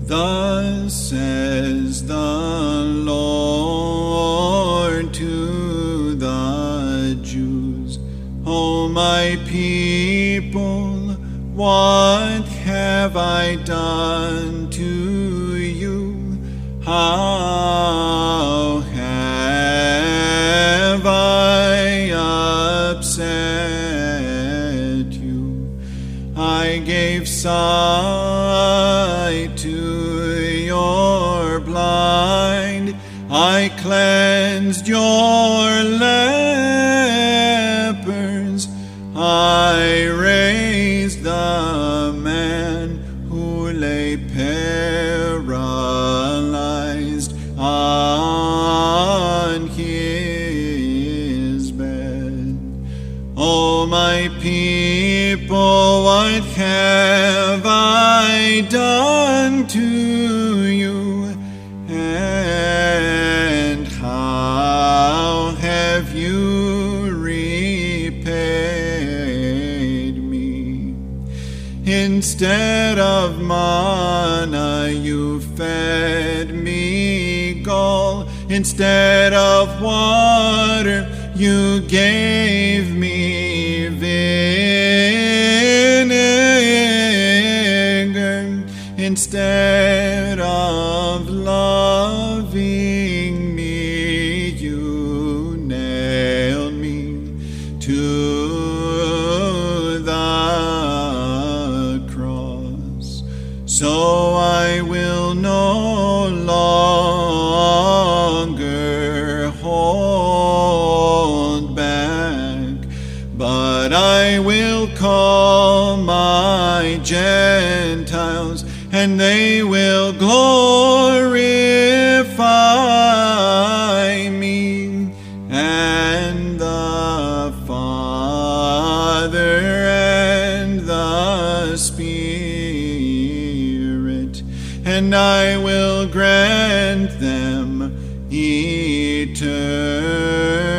Thus says the Lord to the Jews, O my people, what have I done to you? How have I upset you? I gave sight to your blind, I cleansed your lepers, I raised the man who lay paralyzed on his bed. O my people, what have I done to you? And how have you repaid me? Instead of manna, you fed me gall. Instead of water, you gave me vinegar. Instead of loving me, you nailed me to the cross. So I will no longer hold back, but I will call my Gentiles, and they will glorify me. And the Father and the Spirit, and I will grant them eternal